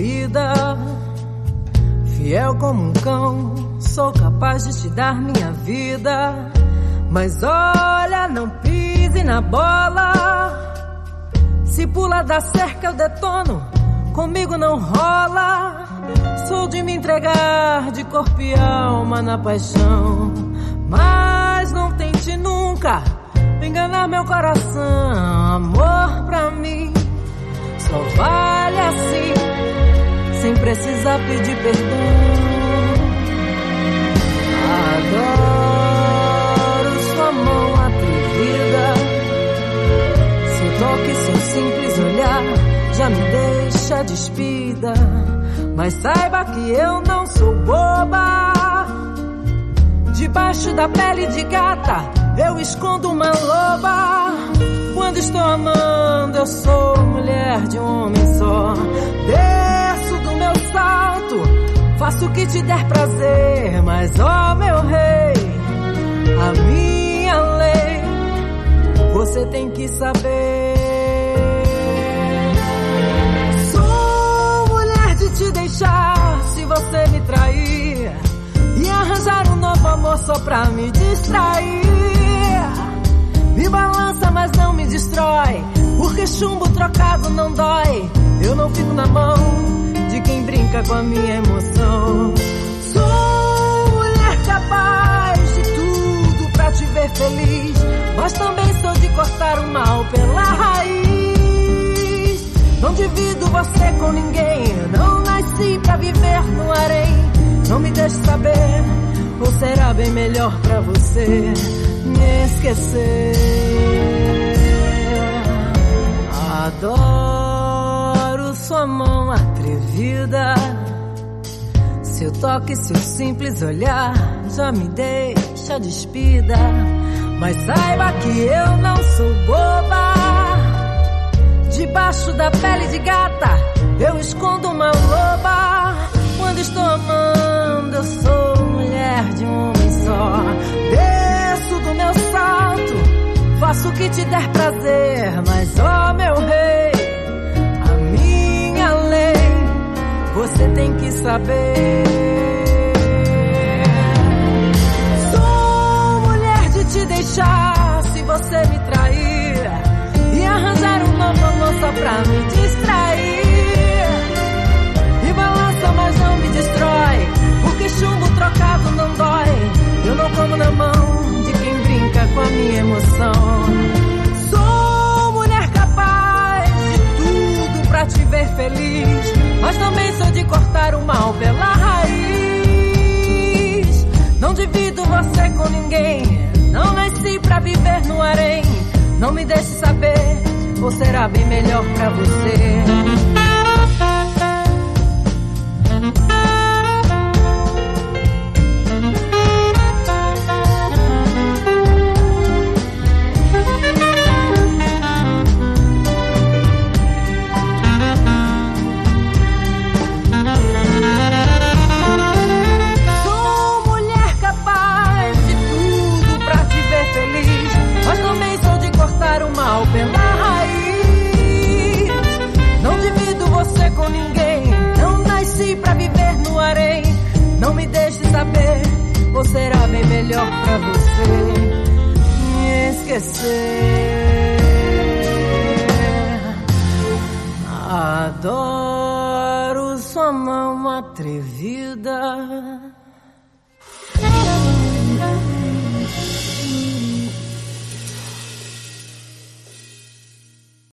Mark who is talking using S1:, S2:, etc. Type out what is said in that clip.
S1: lida. Fiel como um cão, sou capaz de te dar minha vida. Mas olha, não pise na bola. Se pula da cerca eu detono, comigo não rola. Sou de me entregar de corpo e alma na paixão. Mas não tente nunca enganar meu coração. Amor pra mim só vale assim, sem precisar pedir perdão. Adoro sua mão atrevida, seu toque, seu simples olhar já me deixa despida. Mas saiba que eu não sou boba. Debaixo da pele de gata eu escondo uma loba. Quando estou amando eu sou mulher de um homem só. Desço do meu salto, faço o que te der prazer. Mas ó meu rei, a minha lei você tem que saber. Sou mulher de te deixar se você me trair, e arranjar um novo amor só pra me distrair. Me balança, mas não me destrói, porque chumbo trocado não dói. Eu não fico na mão de quem brinca com a minha emoção. Sou mulher capaz de tudo pra te ver feliz, mas também sou de cortar o mal pela raiz. Não divido você com ninguém, não nasci pra viver no harém. Não me deixe saber, ou será bem melhor pra você me esquecer. Adoro sua mão atrevida, seu toque, seu simples olhar já me deixa despida. Mas saiba que eu não sou boba. Debaixo da pele de gata eu escondo uma loba. Quando estou amando eu sou mulher de um homem só. Desço do meu salto, faço o que te der prazer. Mas ó meu rei, a minha lei você tem que saber. Sou mulher de te deixar se você me trair, e arranjar um novo amor só pra me distrair. Me balança, mas não me destrói, porque chumbo trocado não dói. Eu não como na mão de quem brinca com a minha emoção. Sou mulher capaz de tudo pra te ver feliz, mas também sou de cortar o mal pela raiz. Não divido você com ninguém, não nasci pra viver no harém. Não me deixe saber, ou será bem melhor pra você. Pela raiz, não divido você com ninguém, não nasci pra viver no harém. Não me deixe saber, ou será bem melhor pra você me esquecer. Adoro sua mão atrevida.